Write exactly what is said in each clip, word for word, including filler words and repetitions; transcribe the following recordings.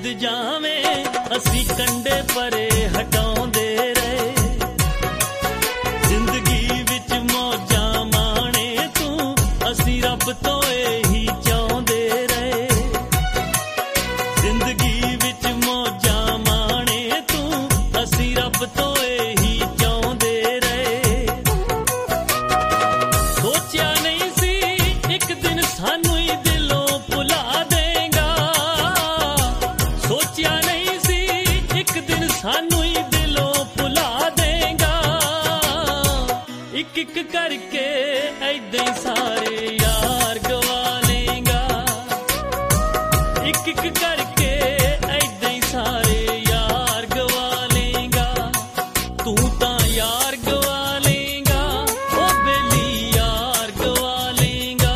With ਜਾਵੇਂ ਅਸੀਂ ਕੰਡੇ ਪਰੇ ਹਟਾਉਂਦੇ ਰਹੇ। ਜ਼ਿੰਦਗੀ ਵਿੱਚ ਮੌਜਾਂ ਮਾਣੇ ਤੂੰ ਅਸੀਂ ਰੱਬ ਤੋਂ ਇਹੀ ਚਾਹੁੰਦੇ ਰਹੇ। ਜ਼ਿੰਦਗੀ ਵਿੱਚ ਮੌਜਾਂ ਮਾਣੇ ਤੂੰ ਅਸੀਂ ਰੱਬ ਤੋਂ ਇਹੀ ਚਾਹੁੰਦੇ ਰਹੇ। ਸੋਚਿਆ ਨਹੀਂ ਸੀ ਇੱਕ ਦਿਨ ਸਾਨੂੰ ਹੀ ਦਿਲੋਂ ਭੁਲਾ ਦੇਂਗਾ। ਸੋਚਿਆ ਨਹੀਂ ਸੀ ਇੱਕ ਦਿਨ ਸਾਨੂੰ ਹੀ ਦਿਲੋਂ ਭੁਲਾ ਦੇਂਗਾ। ਇੱਕ ਇੱਕ ਕਰਕੇ ਏਦਾਂ ਹੀ ਸਾਰੇ ਯਾਰ ਗਵਾ ਲੇਂਗਾ। ਇੱਕ ਇੱਕ ਕਰਕੇ ਏਦਾਂ ਹੀ ਸਾਰੇ ਯਾਰ ਗਵਾ ਲੇਂਗਾ। ਤੂੰ ਤਾਂ ਯਾਰ ਗਵਾ ਲੇਂਗਾ, ਉਹ ਬੇਲੀ ਯਾਰ ਗਵਾ ਲੇਂਗਾ।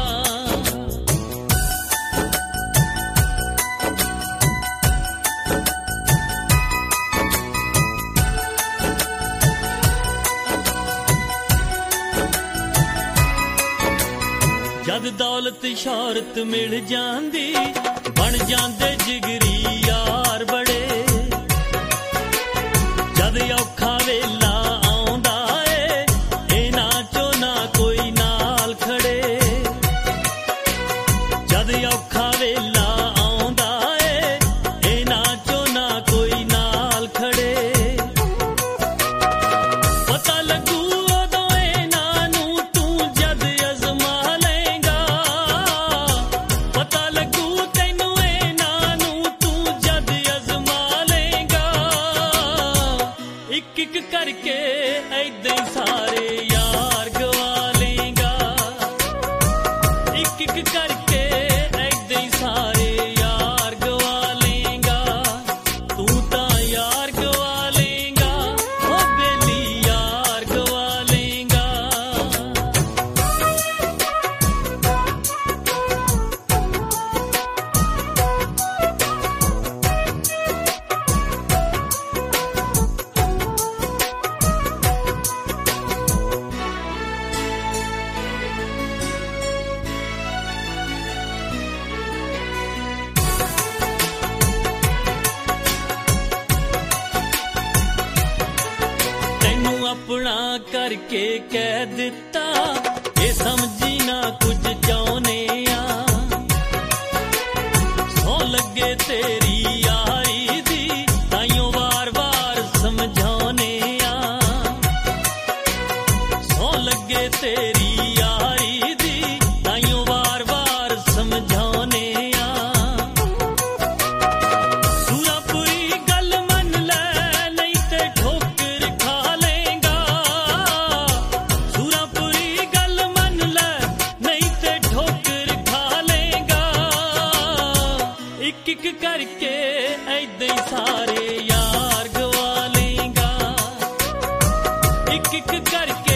ਜਦ ਦੌਲਤ ਸ਼ੌਹਰਤ ਮਿਲ ਜਾਂਦੀ ਬਣ ਜਾਂਦੇ ਜਿਗਰੀ ਯਾਰ ਬੜੇ। ਜਦ ਔਖਾ ਵੇਲਾ ਆਉਂਦਾ ਏ ਇਹਨਾਂ ਚੋਂ ਨਾ ਕੋਈ ਨਾਲ ਖੜੇ। ਜਦ ਔਖਾ ਵੇਲਾ ਆਉਂਦਾ ਏ ਇਹਨਾਂ ਚੋਂ ਨਾ ਕੋਈ ਨਾਲ ਖੜੇ। ਪਤਾ ਲੱਗੂ ਉਦੋਂ ਇਹਨਾਂ ਨੂੰ ਤੂੰ ਜਦ ਅਜ਼ਮਾ ਲਏਂਗਾ। ਪਤਾ ਲੱਗੂ ਤੈਨੂੰ ਇਹਨਾਂ ਨੂੰ ਤੂੰ ਜਦ ਅਜ਼ਮਾ ਲਏਂਗਾ। ਇੱਕ ਇੱਕ ਕਰਕੇ ਏਦਾਂ ਹੀ ਸਾਰੇ ਯਾਰ ਗਵਾ ਲਏਂਗਾ। ਇੱਕ ਇੱਕ ਕਰਕੇ ਏਦਾਂ ਹੀ ਸਾਰੇ ਯਾਰ ਗਵਾ ਲਏਂਗਾ। ਤੂੰ ਤਾਂ ਯਾਰ ਗਵਾ ਲਏਂਗਾ, ਉਹ ਬੇਲੀ ਯਾਰ ਗਵਾ ਲਏਂਗਾ। ਤੈਨੂੰ ਆਪਣਾ ਕਰਕੇ ਕਹਿ ਦਿੱਤਾ ਇਹ ਸਮਝੀ ਨਾ ਕੁਝ ਚਾਹੁੰਦੇ ਆ। ਸੌ ਲੱਗੇ ਤੇਰੀ ਯਾਰੀ ਦੀ ਤਾਈਓ ਵਾਰ-ਵਾਰ ਸਮਝਾਉਨੇ ਆ। ਸੌ ਲੱਗੇ ਤੇਰੀ ਯਾਰੀ ਦੀ ਤਾਈਓ ਵਾਰ-ਵਾਰ ਸਮਝਾਉਨੇ ਆ। ਸੂਰਾਪੁਰੀ ਗੱਲ ਮੰਨ ਲੈ ਨਹੀਂ ਤੇ ਠੋਕਰ ਖਾ ਲੇਂਗਾ। ਸੂਰਾਪੁਰੀ ਗੱਲ ਮੰਨ ਲੈ ਨਹੀਂ ਤੇ ਠੋਕਰ ਖਾ ਲੇਂਗਾ। ਇੱਕ ਇੱਕ ਕਰਕੇ ਏਦਾਂ ਹੀ ਸਾਰੇ ਯਾਰ ਗਵਾ ਲੇਂਗਾ। ਇੱਕ ਇੱਕ ਕਰਕੇ